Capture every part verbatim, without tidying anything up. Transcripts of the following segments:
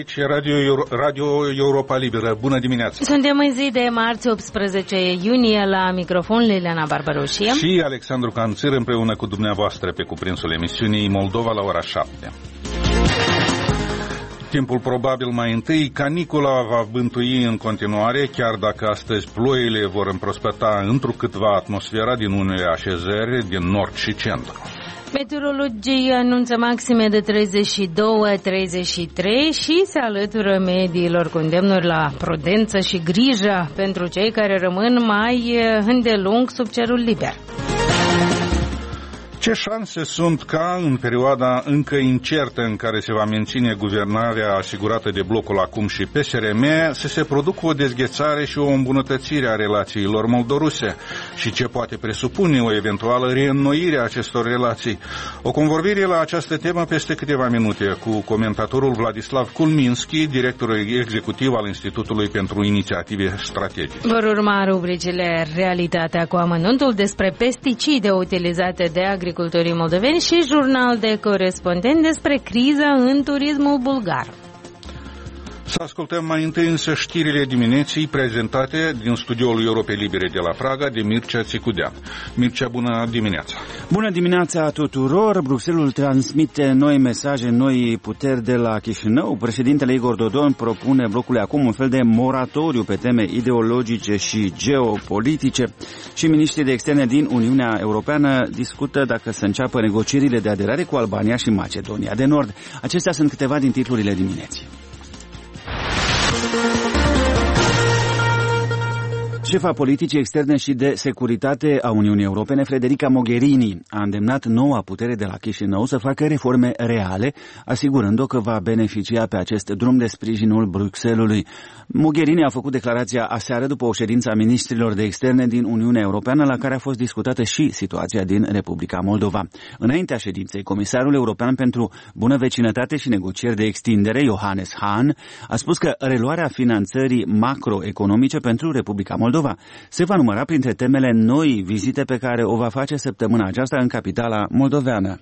Aici e Radio, Euro, Radio Europa Liberă. Bună dimineața! Suntem în zi de marți, optsprezece iunie, la microfon Liliana Barbaroșie și Alexandru Canțir împreună cu dumneavoastră pe cuprinsul emisiunii Moldova la ora șapte. Timpul probabil mai întâi, canicula va bântui în continuare, chiar dacă astăzi ploile vor împrospăta întrucâtva atmosfera din unele așezări din nord și centru. Meteorologii anunță maxime de treizeci și doi treizeci și trei și se alătură mediilor cu îndemnuri la prudență și grijă pentru cei care rămân mai îndelung sub cerul liber. Ce șanse sunt ca, în perioada încă incertă în care se va menține guvernarea asigurată de blocul acum și P S R M, să se producă o dezghețare și o îmbunătățire a relațiilor moldoruse? Și ce poate presupune o eventuală reînnoire a acestor relații? O convorbire la această temă peste câteva minute cu comentatorul Vladislav Kulminski, directorul executiv al Institutului pentru Inițiative Strategice. Vor urma rubricile Realitatea cu amănuntul despre pesticide utilizate de agricultori moldoveni și jurnal de corespondent despre criza în turismul bulgar. Să ascultăm mai întâi însă știrile dimineții prezentate din studioul Europei Libere de la Praga de Mircea Țicudean. Mircea, bună dimineața! Bună dimineața tuturor! Bruxelles transmite noi mesaje, noi puteri de la Chișinău. Președintele Igor Dodon propune blocului acum un fel de moratoriu pe teme ideologice și geopolitice și miniștrii de externe din Uniunea Europeană discută dacă să înceapă negocierile de aderare cu Albania și Macedonia de Nord. Acestea sunt câteva din titlurile dimineții. Șefa politicii externe și de securitate a Uniunii Europene, Federica Mogherini, a îndemnat noua putere de la Chișinău să facă reforme reale, asigurând-o că va beneficia pe acest drum de sprijinul Bruxellesului. Mogherini a făcut declarația aseară după o ședință a ministrilor de externe din Uniunea Europeană, la care a fost discutată și situația din Republica Moldova. Înaintea ședinței, comisarul european pentru bună vecinătate și negocieri de extindere, Johannes Hahn, a spus că reluarea finanțării macroeconomice pentru Republica Moldova se va număra printre temele noi vizite pe care o va face săptămâna aceasta în capitala moldoveană.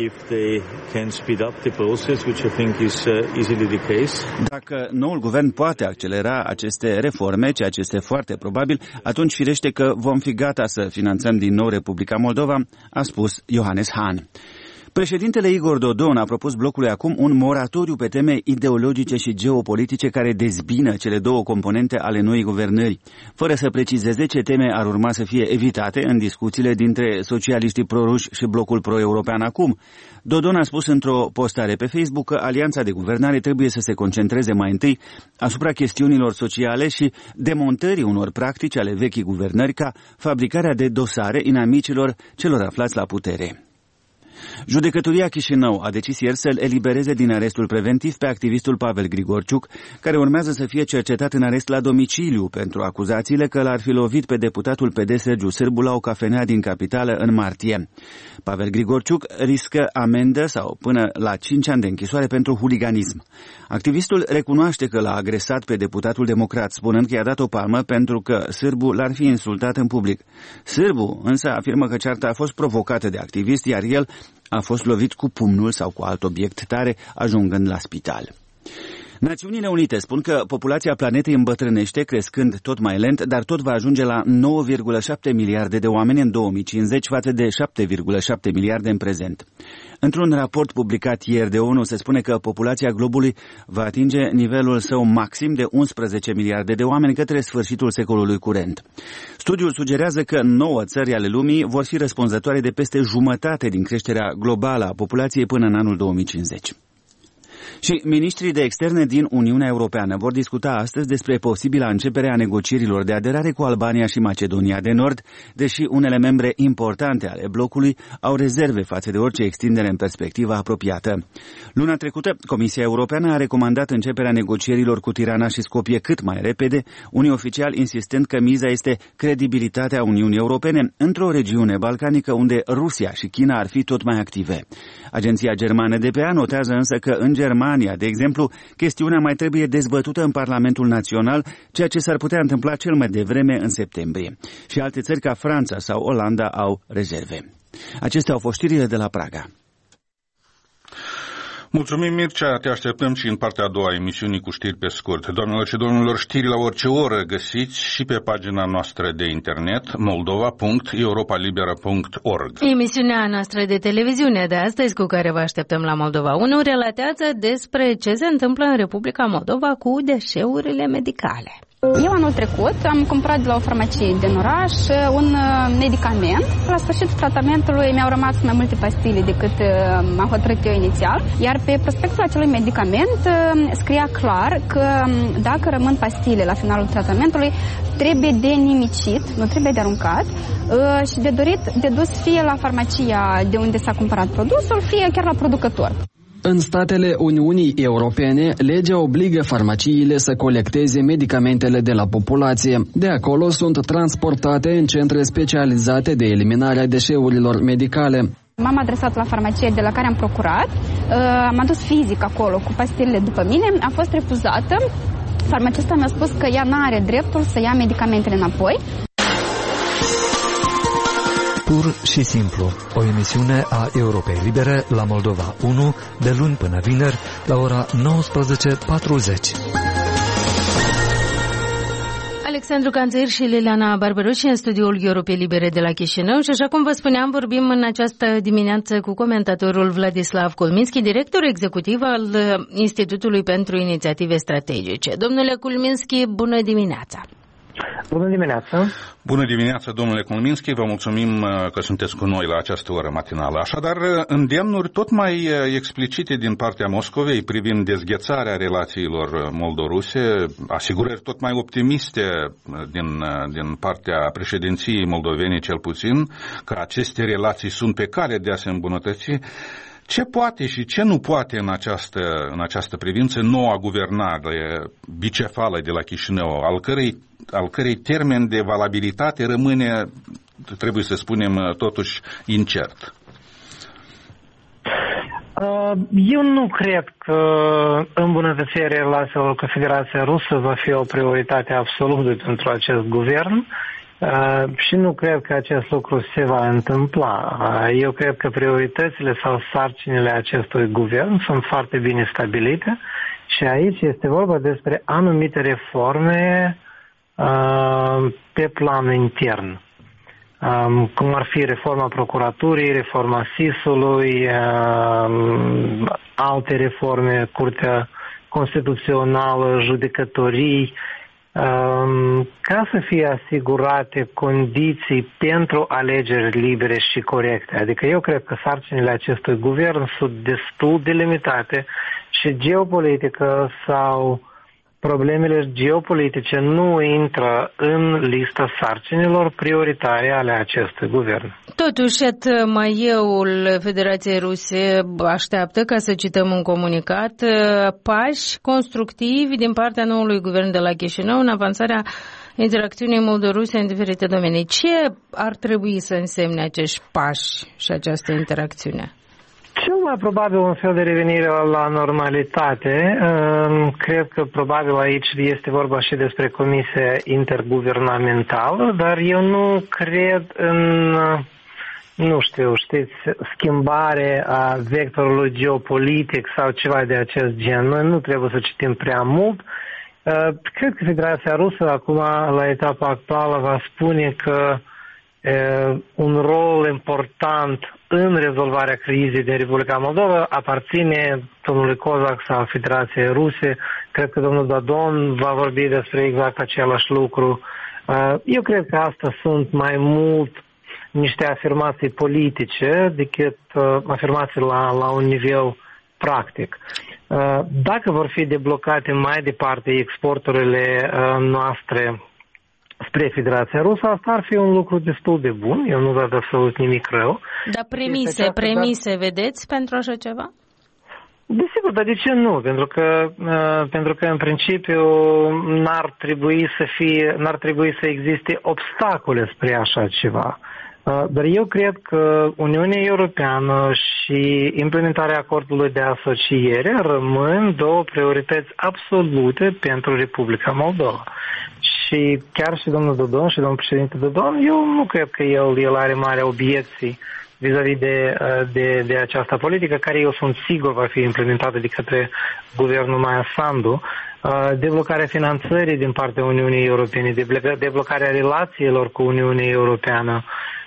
Dacă noul guvern poate accelera aceste reforme, ceea ce este foarte probabil, atunci firește că vom fi gata să finanțăm din nou Republica Moldova, a spus Johannes Hahn. Președintele Igor Dodon a propus blocului acum un moratoriu pe teme ideologice și geopolitice care dezbină cele două componente ale noii guvernări, fără să precizeze ce teme ar urma să fie evitate în discuțiile dintre socialiștii proruși și blocul pro-european acum. Dodon a spus într-o postare pe Facebook că alianța de guvernare trebuie să se concentreze mai întâi asupra chestiunilor sociale și demontării unor practici ale vechii guvernări, ca fabricarea de dosare inamicilor celor aflați la putere. Judecătoria Chișinău a decis ieri să-l elibereze din arestul preventiv pe activistul Pavel Grigorciuc, care urmează să fie cercetat în arest la domiciliu pentru acuzațiile că l-ar fi lovit pe deputatul P D Sergiu Sârbu la o cafenea din capitală în martie. Pavel Grigorciuc riscă amendă sau până la cinci ani de închisoare pentru huliganism. Activistul recunoaște că l-a agresat pe deputatul democrat, spunând că i-a dat o palmă pentru că Sârbu l-ar fi insultat în public. Sârbu însă afirmă că cearta a fost provocată de activist, iar el a fost lovit cu pumnul sau cu alt obiect tare, ajungând la spital. Națiunile Unite spun că populația planetei îmbătrânește, crescând tot mai lent, dar tot va ajunge la nouă virgulă șapte miliarde de oameni în două mii cincizeci, față de șapte virgulă șapte miliarde în prezent. Într-un raport publicat ieri de ONU se spune că populația globului va atinge nivelul său maxim de unsprezece miliarde de oameni către sfârșitul secolului curent. Studiul sugerează că nouă țări ale lumii vor fi răspunzătoare de peste jumătate din creșterea globală a populației până în anul două mii cincizeci. Și ministrii de externe din Uniunea Europeană vor discuta astăzi despre posibila începere a negocierilor de aderare cu Albania și Macedonia de Nord, deși unele membre importante ale blocului au rezerve față de orice extindere în perspectivă apropiată. Luna trecută, Comisia Europeană a recomandat începerea negocierilor cu Tirana și Skopje cât mai repede, unii oficiali insistând că miza este credibilitatea Uniunii Europene într-o regiune balcanică unde Rusia și China ar fi tot mai active. Agenția germană D P A notează însă că în Germania, de exemplu, chestiunea mai trebuie dezbătută în Parlamentul Național, ceea ce s-ar putea întâmpla cel mai devreme în septembrie. Și alte țări ca Franța sau Olanda au rezerve. Acestea au fost știrile de la Praga. Mulțumim, Mircea, te așteptăm și în partea a doua a emisiunii cu știri pe scurt. Doamnelor și domnilor, știri la orice oră găsiți și pe pagina noastră de internet moldova punct europa libera punct org. Emisiunea noastră de televiziune de astăzi, cu care vă așteptăm la Moldova unu, relatează despre ce se întâmplă în Republica Moldova cu deșeurile medicale. Eu anul trecut am cumpărat de la o farmacie din oraș un medicament. La sfârșitul tratamentului mi-au rămas mai multe pastile decât am hotărât eu inițial, iar pe prospectul acelui medicament scria clar că dacă rămân pastile la finalul tratamentului, trebuie de nimicit, nu trebuie de aruncat și de dorit de dus fie la farmacia de unde s-a cumpărat produsul, fie chiar la producător. În statele Uniunii Europene, legea obligă farmaciile să colecteze medicamentele de la populație. De acolo sunt transportate în centre specializate de eliminare a deșeurilor medicale. M-am adresat la farmacie de la care am procurat, m-am dus fizic acolo cu pastilele după mine, am fost refuzată. Farmacista mi-a spus că ea n-are dreptul să ia medicamentele înapoi. Pur și simplu, o emisiune a Europei Libere la Moldova unu, de luni până vineri, la ora nouăsprezece patruzeci. Alexandru Canțăir și Liliana Barberoși în studioul Europei Libere de la Chișinău și așa cum vă spuneam, vorbim în această dimineață cu comentatorul Vladislav Kulminski, director executiv al Institutului pentru Inițiative Strategice. Domnule Kulminski, bună dimineața! Bună dimineața! Bună dimineața, domnule Kulminski, vă mulțumim că sunteți cu noi la această oră matinală. Așadar, îndemnuri tot mai explicite din partea Moscovei privind dezghețarea relațiilor moldoruse, asigurări tot mai optimiste din, din partea președinției moldovene cel puțin, că aceste relații sunt pe cale de a se îmbunătăți. Ce poate și ce nu poate în această, în această privință noua guvernare bicefală de la Chișinău, al cărei, al cărei termen de valabilitate rămâne, trebuie să spunem, totuși incert? Eu nu cred că îmbunătățirea relațiilor cu Federația Rusă va fi o prioritate absolută pentru acest guvern. Uh, și nu cred că acest lucru se va întâmpla. Uh, eu cred că prioritățile sau sarcinile acestui guvern sunt foarte bine stabilite și aici este vorba despre anumite reforme uh, pe plan intern. Um, cum ar fi reforma procuraturii, reforma S I S-ului, uh, alte reforme, Curtea Constituțională, judecătorii, ca să fie asigurate condiții pentru alegeri libere și corecte. Adică eu cred că sarcinile acestui guvern sunt destul de limitate și geopolitică sau problemele geopolitice nu intră în lista sarcinilor prioritare ale acestui guvern. Totuși, etmăieul Federației Ruse așteaptă, ca să cităm un comunicat, pași constructivi din partea noului guvern de la Chișinău în avansarea interacțiunii moldoruse în diferite domenii. Ce ar trebui să însemne acești pași și această interacțiune? Cel mai probabil un fel de revenire la normalitate. Cred că probabil aici este vorba și despre Comisia Interguvernamentală, dar eu nu cred în, nu știu, știți, schimbare a vectorului geopolitic sau ceva de acest gen. Noi nu trebuie să citim prea mult. Cred că Federația Rusă acum, la etapa actuală, va spune că un rol important în rezolvarea crizei din Republica Moldova aparține domnului Kozak sau Federației Ruse. Cred că domnul Dodon va vorbi despre exact același lucru. Eu cred că astea sunt mai mult niște afirmații politice decât afirmații la, la un nivel practic. Dacă vor fi deblocate mai departe exporturile noastre spre Federația Rusă, asta ar fi un lucru destul de bun. Eu nu văd absolut nimic rău. Dar premise, premise dar... vedeți pentru așa ceva? Desigur, dar de ce nu? Pentru că, uh, pentru că în principiu n-ar trebui să fie, n-ar trebui să existe obstacole spre așa ceva. Uh, dar eu cred că Uniunea Europeană și implementarea acordului de asociere rămân două priorități absolute pentru Republica Moldova. Și chiar și domnul Dodon și domnul președinte Dodon, eu nu cred că el, el are mari obiecții vis-a-vis de, de, de această politică, care eu sunt sigur va fi implementată de către guvernul Maia Sandu, deblocarea finanțării din partea Uniunii Europene, deblocarea relațiilor cu Uniunea Europeană,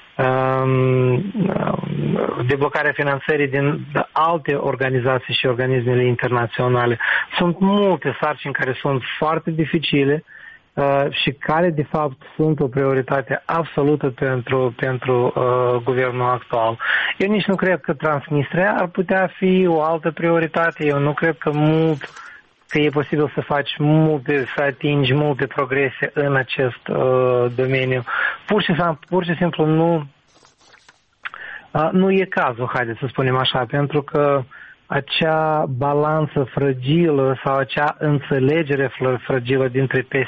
deblocarea finanțării din alte organizații și organismele internaționale. Sunt multe sarcini care sunt foarte dificile și care, de fapt, sunt o prioritate absolută pentru, pentru uh, guvernul actual. Eu nici nu cred că Transnistria ar putea fi o altă prioritate. Eu nu cred că mult, că e posibil să faci multe, să atingi multe progrese în acest uh, domeniu. Pur și, pur și simplu nu, uh, nu e cazul, haideți să spunem așa, pentru că acea balanță fragilă sau acea înțelegere fragilă dintre P S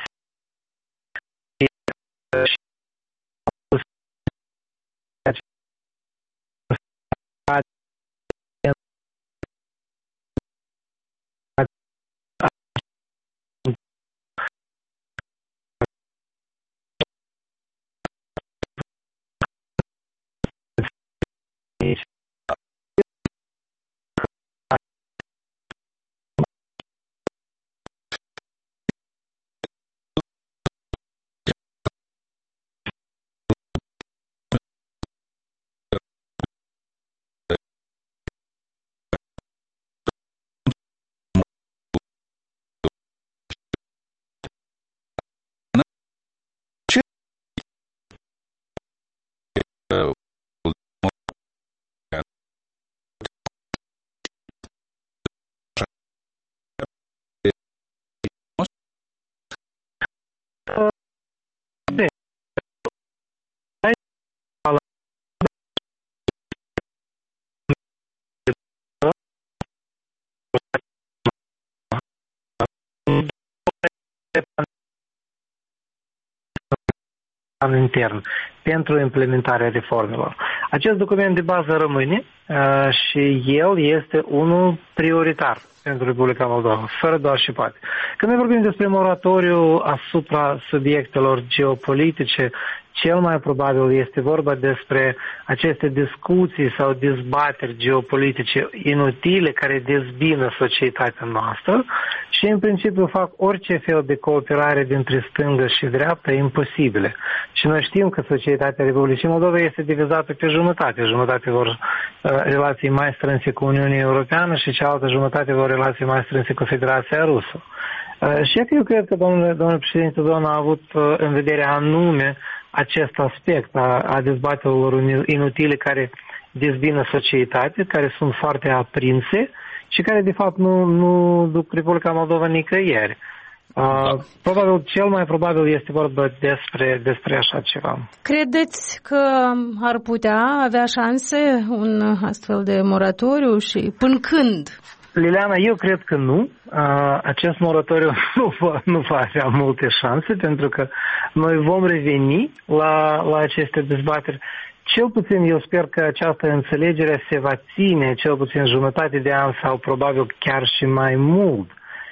intern pentru implementarea reformelor. Acest document de bază rămâne uh, și el este unul prioritar pentru Republica Moldova, fără doar și poate. Când noi vorbim despre moratoriu asupra subiectelor geopolitice, cel mai probabil este vorba despre aceste discuții sau dezbateri geopolitice inutile care dezbină societatea noastră și în principiu fac orice fel de cooperare dintre stângă și dreapta imposibile. Și noi știm că societatea Republicii Moldova este divizată pe jumătate. Jumătate vor uh, relații mai strânse cu Uniunea Europeană și cealaltă jumătate vor relații mai strânse cu Federația Rusă. Uh, și eu cred că domnul, domnul președinte Don a avut uh, în vedere anume acest aspect a, a dezbaterilor inutile care dezbină societatea, care sunt foarte aprinse și care de fapt nu, nu duc Republica Moldova nicăieri. Da. Uh, probabil, cel mai probabil este vorba despre, despre așa ceva. Credeți că ar putea avea șanse un astfel de moratoriu și până când? Liliana, eu cred că nu. Uh, acest moratoriu nu va, nu va avea multe șanse pentru că noi vom reveni la, la aceste dezbateri. Cel puțin eu sper că această înțelegere se va ține cel puțin jumătate de an sau probabil chiar și mai mult.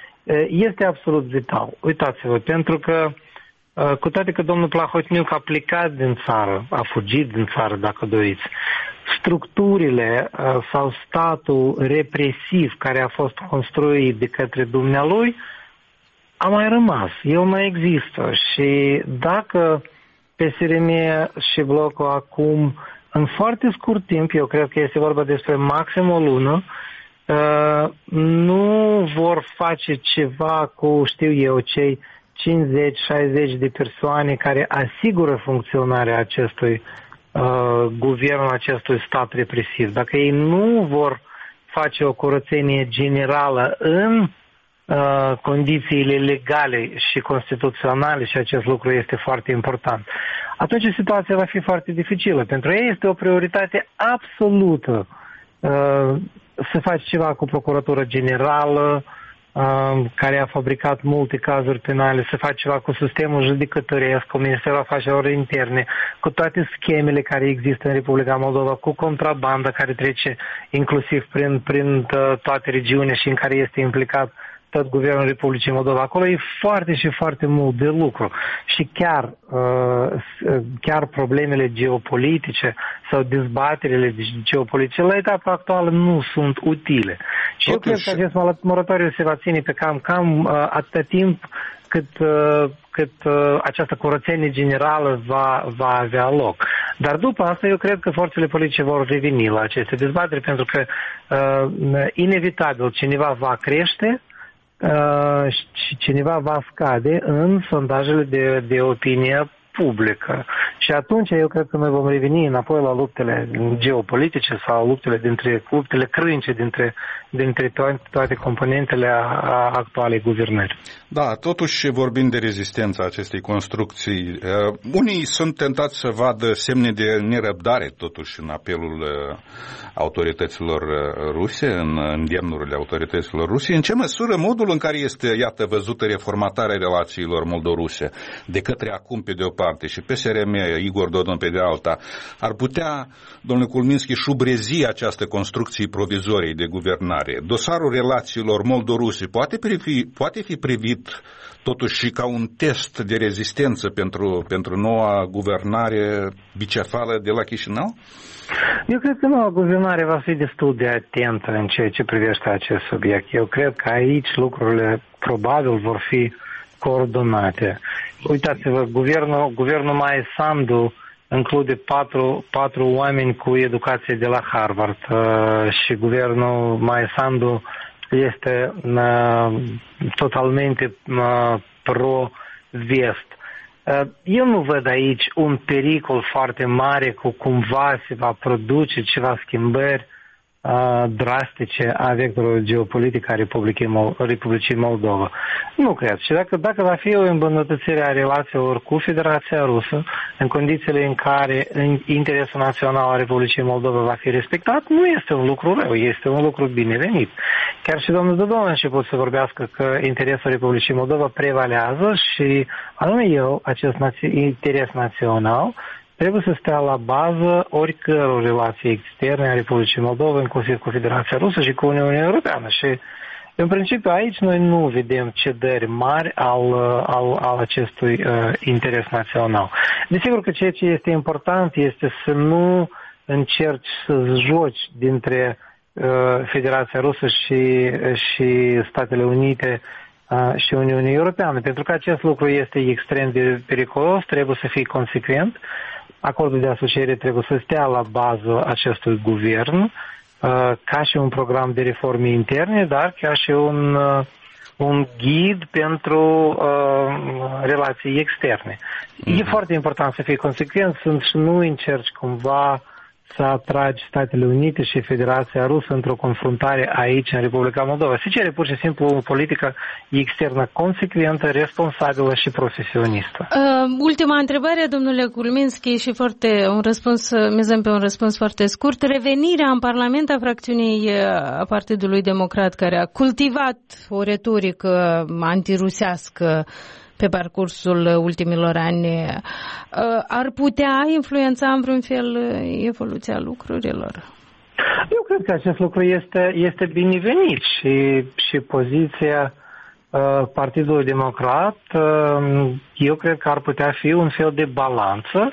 Este absolut vital. Uitați-vă, pentru că cu toate că domnul Plahotniuc a plecat din țară, a fugit din țară, dacă doriți, structurile sau statul represiv care a fost construit de către dumnealui a mai rămas. El mai există și dacă P S R M și blocul acum, în foarte scurt timp, eu cred că este vorba despre maxim o lună, nu vor face ceva cu, știu eu, cei cincizeci șaizeci de persoane care asigură funcționarea acestui uh, guvern, acestui stat represiv. Dacă ei nu vor face o curățenie generală în uh, condițiile legale și constituționale, și acest lucru este foarte important, atunci situația va fi foarte dificilă. Pentru ei este o prioritate absolută uh, să faci ceva cu Procuratura Generală, uh, care a fabricat multe cazuri penale, să faci ceva cu sistemul judecătoresc, cu Ministerul Afacerilor Interne, cu toate schemele care există în Republica Moldova, cu contrabanda care trece inclusiv prin, prin uh, toate regiunile și în care este implicat tot guvernul Republicii Moldova. Acolo e foarte și foarte mult de lucru. Și chiar, chiar problemele geopolitice sau dezbaterile geopolitice la etapa actuală nu sunt utile. Și Totuși... eu cred că acest moratoriu se va ține pe cam, cam atâta timp cât, cât această curățenie generală va, va avea loc. Dar după asta eu cred că forțele politice vor reveni la aceste dezbateri, pentru că uh, inevitabil cineva va crește uh, și cineva va scade în sondajele de, de opinie publică. Și atunci eu cred că noi vom reveni înapoi la luptele geopolitice sau luptele dintre luptele crânce dintre, dintre toate, toate componentele a, a actualei guvernări. Da, totuși vorbind de rezistența acestei construcții, uh, unii sunt tentați să vadă semne de nerăbdare totuși în apelul uh, autorităților uh, ruse, în îndemnurile autorităților ruse. În ce măsură modul în care este, iată, văzută reformatarea relațiilor moldo-ruse de către acum pe de o parte și P S R M, Igor Dodon pe de alta, ar putea, domnule Kulminski, șubrezi această construcție provizorii de guvernare? Dosarul relațiilor moldo-ruse poate fi, poate fi privit totuși și ca un test de rezistență pentru, pentru noua guvernare bicefală de la Chișinău? Eu cred că noua guvernare va fi destul de atentă în ceea ce privește acest subiect. Eu cred că aici lucrurile probabil vor fi coordonate. Uitați-vă, guvernul, guvernul Maia Sandu include patru, patru oameni cu educație de la Harvard uh, și guvernul Maia Sandu este uh, totalmente uh, pro-vest. Uh, eu nu văd aici un pericol foarte mare cu cumva se va produce ceva schimbări uh, drastice a vectorului geopolitic a Republicii, Mol- Republicii Moldova. Nu cred. Și dacă, dacă va fi o îmbunătățire a relațiilor cu Federația Rusă, în condițiile în care interesul național al Republicii Moldova va fi respectat, nu este un lucru rău, este un lucru binevenit. Chiar și domnul Dodon a început să vorbească că interesul Republicii Moldova prevalează și anume eu, acest naț- interes național, trebuie să stea la bază oricăror relații externe a Republicii Moldova, inclusiv cu Federația Rusă și cu Uniunea Europeană. Și, în principiu, aici noi nu vedem cedări mari al, al, al acestui uh, interes național. Desigur că ceea ce este important este să nu încerci să joci dintre uh, Federația Rusă și, și Statele Unite uh, și Uniunea Europeană, pentru că acest lucru este extrem de periculos, trebuie să fii consecvent. Acordul de asociere trebuie să stea la bază acestui guvern ca și un program de reforme interne, dar ca și un, un ghid pentru uh, relații externe. Mm-hmm. E foarte important să fii consecvent, să nu încerci cumva să atragi Statele Unite și Federația Rusă într-o confruntare aici, în Republica Moldova. Se cere pur și simplu o politică externă consecventă, responsabilă și profesionistă. Uh, ultima întrebare, domnule Kulminski, și foarte un răspuns, mizăm pe un răspuns foarte scurt. Revenirea în Parlament a fracțiunii a Partidului Democrat, care a cultivat o retorică antirusească pe parcursul ultimilor ani, ar putea influența în vreun fel evoluția lucrurilor? Eu cred că acest lucru este, este binevenit și, și poziția uh, Partidului Democrat, uh, eu cred că ar putea fi un fel de balanță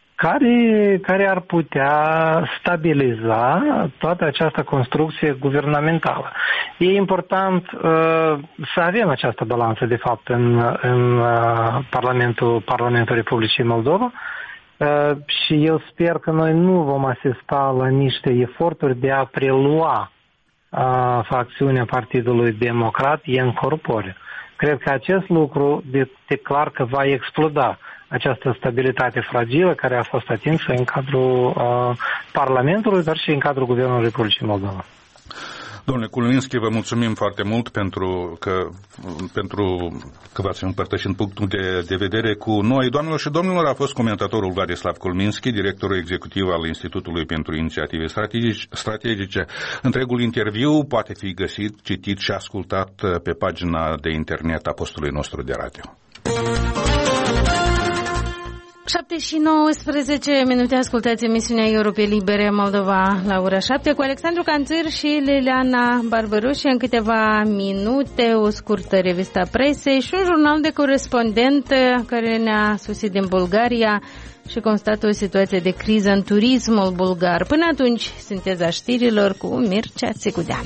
care, care ar putea stabiliza toată această construcție guvernamentală. E important uh, să avem această balanță, de fapt, în, în uh, Parlamentul, Parlamentul Republicii Moldova uh, și eu sper că noi nu vom asista la niște eforturi de a prelua uh, facțiunea Partidului Democrat în corpore. Cred că acest lucru de, de clar că va exploda această stabilitate fragilă care a fost atinsă în cadrul uh, Parlamentului, dar și în cadrul Guvernului Republicii Moldova. Domnule Kulminski, vă mulțumim foarte mult pentru că, pentru că v-ați împărtășit punctul de, de vedere cu noi. Doamnelor și domnilor, a fost comentatorul Vladislav Kulminski, directorul executiv al Institutului pentru Inițiative Strategice. Întregul interviu poate fi găsit, citit și ascultat pe pagina de internet a postului nostru de radio. șapte și nouăsprezece minute, ascultați emisiunea Europei Libere Moldova la ora șapte cu Alexandru Canțir și Liliana Barbaroș. În câteva minute o scurtă revista presei și un jurnal de corespondent care ne-a sosit din Bulgaria și constată o situație de criză în turismul bulgar. Până atunci, sinteza știrilor cu Mircea Țicudean.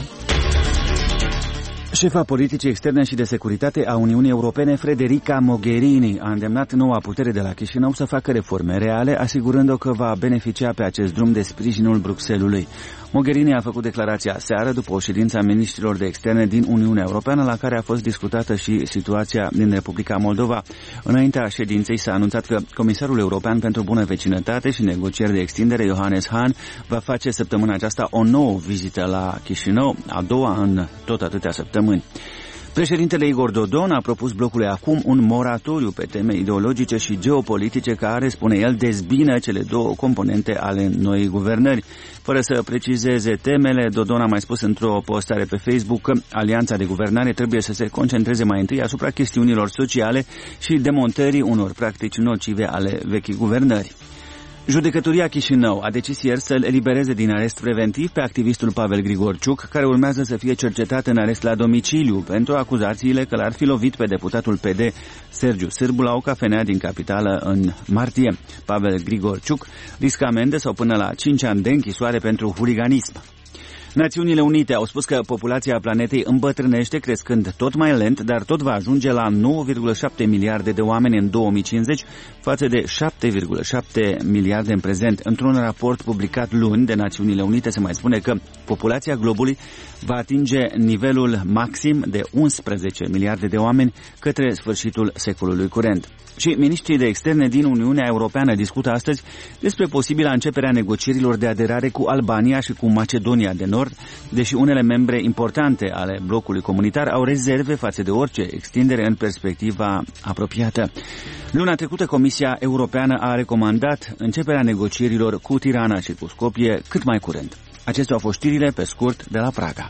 Șefa politicii externe și de securitate a Uniunii Europene, Federica Mogherini, a îndemnat noua putere de la Chișinău să facă reforme reale, asigurând-o că va beneficia pe acest drum de sprijinul Bruxellesului. Mogherini a făcut declarația seară după o ședință a ministrilor de externe din Uniunea Europeană, la care a fost discutată și situația din Republica Moldova. Înaintea ședinței s-a anunțat că Comisarul European pentru Bună Vecinătate și Negocieri de Extindere, Johannes Hahn, va face săptămâna aceasta o nouă vizită la Chișinău, a doua în tot atâtea săptămâni. Președintele Igor Dodon a propus blocului acum un moratoriu pe teme ideologice și geopolitice care, spune el, dezbină cele două componente ale noii guvernări. Fără să precizeze temele, Dodon a mai spus într-o postare pe Facebook că alianța de guvernare trebuie să se concentreze mai întâi asupra chestiunilor sociale și demontării unor practici nocive ale vechii guvernări. Judecătoria Chișinău a decis ieri să-l elibereze din arest preventiv pe activistul Pavel Grigorciuc, care urmează să fie cercetat în arest la domiciliu pentru acuzațiile că l-ar fi lovit pe deputatul P D Sergiu Sârbu la o cafenea din capitală în martie. Pavel Grigorciuc riscă amendă sau până la cinci ani de închisoare pentru huliganism. Națiunile Unite au spus că populația planetei îmbătrânește, crescând tot mai lent, dar tot va ajunge la nouă virgulă șapte miliarde de oameni în două mii cincizeci, față de șapte virgulă șapte miliarde în prezent. Într-un raport publicat luni de Națiunile Unite se mai spune că populația globului va atinge nivelul maxim de unsprezece miliarde de oameni către sfârșitul secolului curent. Și miniștrii de externe din Uniunea Europeană discută astăzi despre posibila începerea negocierilor de aderare cu Albania și cu Macedonia de Nord, deși unele membre importante ale blocului comunitar au rezerve față de orice extindere în perspectiva apropiată. Luna trecută, Comisia Europeană a recomandat începerea negocierilor cu Tirana și cu Skopje cât mai curând. Acestea au fost știrile pe scurt de la Praga.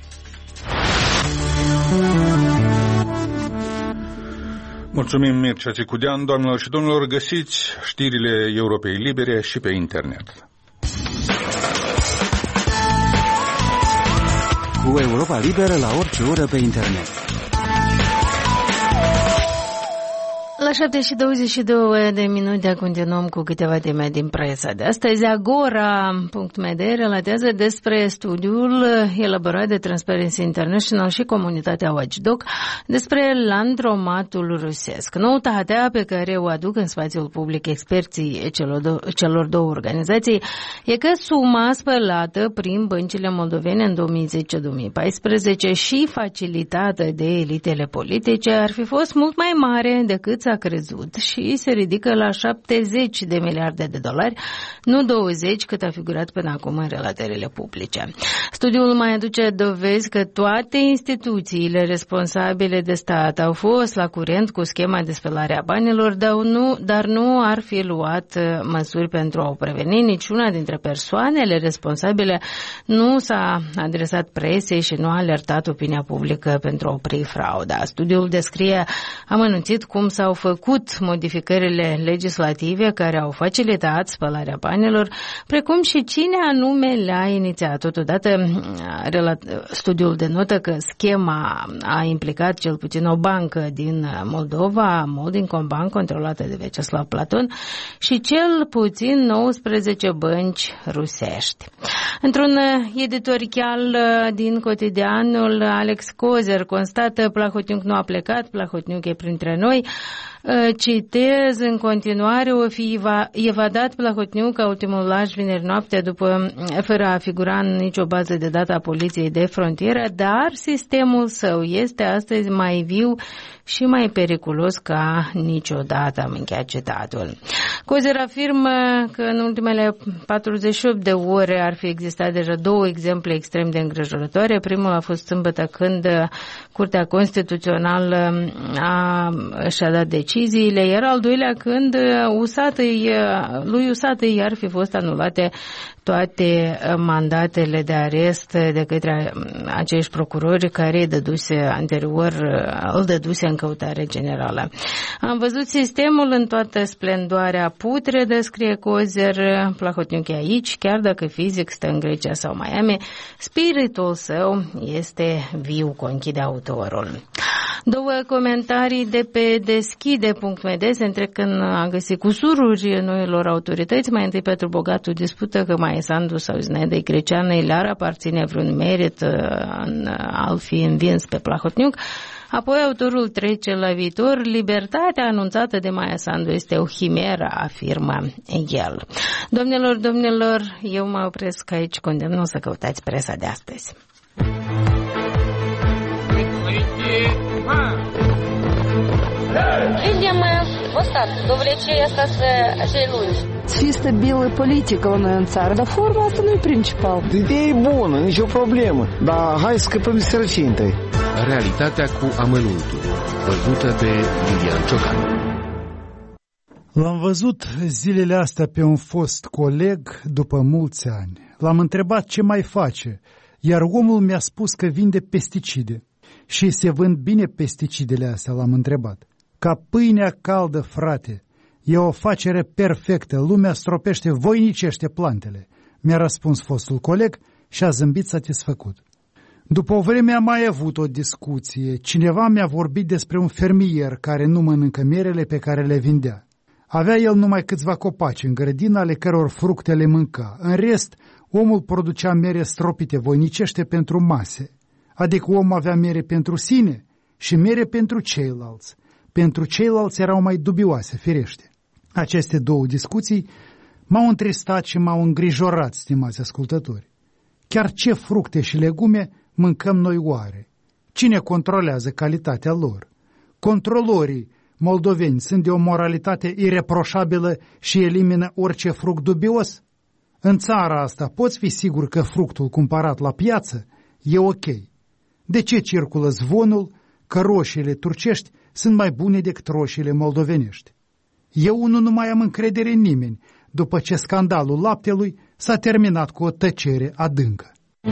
Mulțumim, Mircea Țicudean. Doamnelor și domnilor, găsiți știrile Europei Libere și pe internet. Cu Europa Liberă la orice oră pe internet. La șapte și douăzeci și două de minute continuăm cu câteva teme din presa de astăzi. Agora punct m d relatează despre studiul elaborat de Transparency International și comunitatea Watchdog despre landromatul rusesc. Noutatea pe care o aduc în spațiul public experții celor, do- celor două organizații e că suma spălată prin băncile moldovene în două mii zece două mii paisprezece și facilitată de elitele politice ar fi fost mult mai mare decât s-a crezut și se ridică la șaptezeci de miliarde de dolari, nu douăzeci cât a figurat până acum în relatările publice. Studiul mai aduce dovezi că toate instituțiile responsabile de stat au fost la curent cu schema de spălare a banilor, dar nu, dar nu ar fi luat măsuri pentru a o preveni. Niciuna dintre persoanele responsabile nu s-a adresat presei și nu a alertat opinia publică pentru a opri frauda. Studiul descrie amănunțit cum s-au făcut modificările legislative care au facilitat spălarea banilor, precum și cine anume le-a inițiat. Totodată, studiul denotă că schema a implicat cel puțin o bancă din Moldova, Moldinkom Bank, controlată de Vyacheslav Platon, și cel puțin nouăsprezece bănci rusești. Într-un editorial din cotidianul, Alex Kozer constată: Plahotniuc nu a plecat, Plahotniuc e printre noi. Citez în continuare: o fi evadat Plahotniuc ca ultimul laș vineri noapte, după, fără a figura în nicio bază de dată a poliției de frontieră, dar sistemul său este astăzi mai viu și mai periculos ca niciodată. Am încheiat citatul. Kozer afirmă că în ultimele patruzeci și opt de ore ar fi existat deja două exemple extrem de îngrijorătoare. Primul a fost sâmbătă, când Curtea Constituțională a, și-a dat decizia deciziile, iar al doilea când Usatăi, lui Usatăi ar fi fost anulate toate mandatele de arest de către acești procurori care îi dăduse anterior, îl dăduse în căutare generală. Am văzut sistemul în toată splendoarea putredă, scrie Cozer Plahotniuc aici, chiar dacă fizic stă în Grecia sau Miami, spiritul său este viu, conchide autorul. Două comentarii de pe deschide punct m d se întrec în a găsi cusururi noilor autorități. Mai întâi Petru Bogatu dispută că Maia Sandu sau Zinaida Greceană le-ar aparține vreun merit în a-l fi învins pe Plahotniuc. Apoi autorul trece la viitor. Libertatea anunțată de Maia Sandu este o chimeră, afirmă el. Domnilor, domnilor, eu mă opresc aici, condemn să căutați presa de astăzi. Видим остатки, довлечение celui. Чисто белая политика у нас царь. Да форма asta nu e principal. Ideea e bună, nicio problemă. Dar hai să scăpăm de sărăcie întâi. Realitatea cu amănuntul, văzută de Lilian Ciocan. L-am văzut zilele astea pe un fost coleg după mulți ani. L-am întrebat ce mai face, iar omul mi-a spus că vinde pesticide. Și se vând bine pesticidele astea, l-am întrebat. Ca pâinea caldă, frate, e o afacere perfectă, lumea stropește voinicește plantele, mi-a răspuns fostul coleg și a zâmbit satisfăcut. După o vreme am mai avut o discuție, cineva mi-a vorbit despre un fermier care nu mănâncă merele pe care le vindea. Avea el numai câțiva copaci în grădină ale căror fructe le mânca, în rest omul producea mere stropite voinicește pentru mase. Adică omul avea mere pentru sine și mere pentru ceilalți. Pentru ceilalți erau mai dubioase, firește. Aceste două discuții m-au întristat și m-au îngrijorat, stimați ascultători. Chiar ce fructe și legume mâncăm noi oare? Cine controlează calitatea lor? Controlorii moldoveni sunt de o moralitate ireproșabilă și elimină orice fruct dubios? În țara asta poți fi sigur că fructul cumpărat la piață e ok. De ce circulă zvonul că roșiile turcești sunt mai bune decât roșiile moldovenești? Eu unul nu mai am încredere în nimeni, după ce scandalul laptelui s-a terminat cu o tăcere adâncă.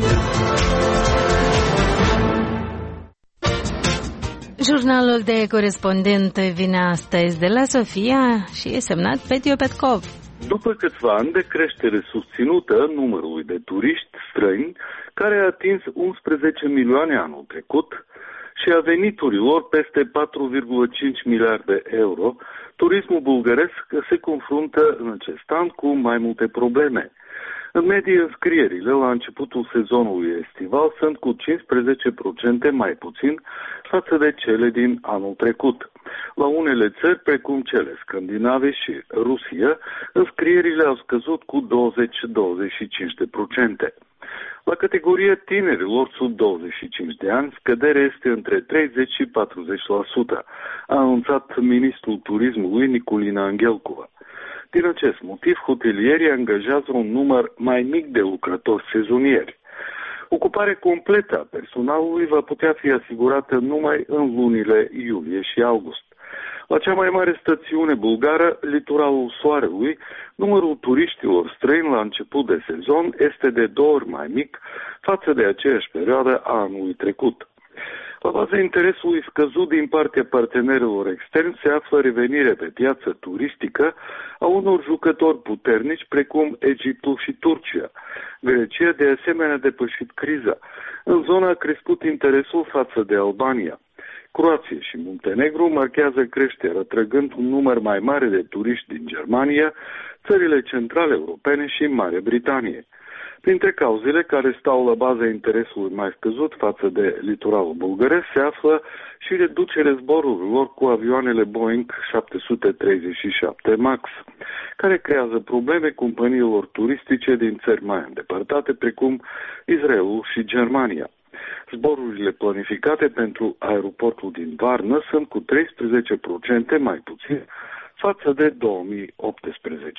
Jurnalul de corespondent vine astăzi de la Sofia și e semnat Petio Petkov. După câțiva ani de creștere susținută numărului de turiști străini, care a atins unsprezece milioane anul trecut, și a veniturilor peste patru virgulă cinci miliarde de euro, turismul bulgăresc se confruntă în acest an cu mai multe probleme. În medie, înscrierile la începutul sezonului estival sunt cu cincisprezece la sută mai puțin față de cele din anul trecut. La unele țări, precum cele scandinave și Rusia, înscrierile au scăzut cu douăzeci - douăzeci și cinci la sută. La categoria tinerilor sub douăzeci și cinci de ani, scăderea este între treizeci și patruzeci la sută, a anunțat ministrul turismului Niculina Angelcova. Din acest motiv, hotelierii angajează un număr mai mic de lucrători sezonieri. Ocuparea completă a personalului va putea fi asigurată numai în lunile iulie și august. La cea mai mare stațiune bulgară, Litoralul Soarelui, numărul turiștilor străini la început de sezon este de două ori mai mic față de aceeași perioadă a anului trecut. La baza interesului scăzut din partea partenerilor externi se află revenirea pe piață turistică a unor jucători puternici precum Egiptul și Turcia. Grecia de asemenea a depășit criza. În zona a crescut interesul față de Albania. Croația și Muntenegru marchează creșterea, atrăgând un număr mai mare de turiști din Germania, țările centrale europene și Marea Britanie. Printre cauzele care stau la baza interesului mai scăzut față de litoralul bulgăresc se află și reducerea zborurilor cu avioanele Boeing șapte sute treizeci și șapte MAX, care creează probleme companiilor turistice din țări mai îndepărtate, precum Israelul și Germania. Zborurile planificate pentru aeroportul din Varna sunt cu treisprezece la sută mai puțin față de două mii optsprezece.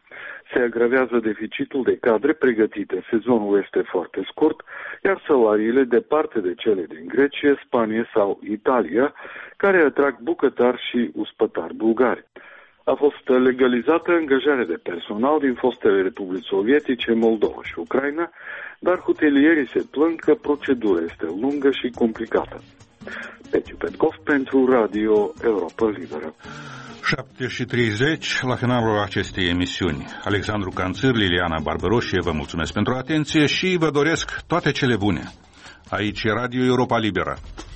Se agravează deficitul de cadre pregătite. Sezonul este foarte scurt, iar salariile departe de cele din Grecie, Spanie sau Italia, care atrag bucătari și uspătari bulgari. A fost legalizată angajarea de personal din fostele republici sovietice, Moldova și Ucraina, dar hotelierii se plâng că procedura este lungă și complicată. Petiu Petkov pentru Radio Europa Liberă. șapte și treizeci la finalul acestei emisiuni. Alexandru Canțir, Liliana Barberoșie, vă mulțumesc pentru atenție și vă doresc toate cele bune. Aici e Radio Europa Liberă.